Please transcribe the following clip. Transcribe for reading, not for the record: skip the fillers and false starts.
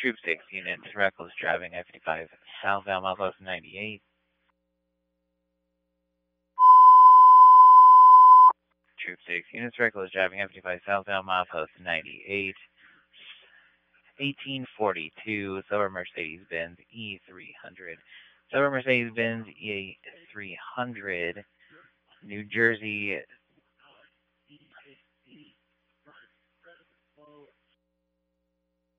Troop 6 units, reckless driving I-55 southbound milepost 98. Troop 6 units, reckless driving I-55 southbound milepost 98. 1842, Silver Mercedes-Benz E300. Silver Mercedes-Benz E300, New Jersey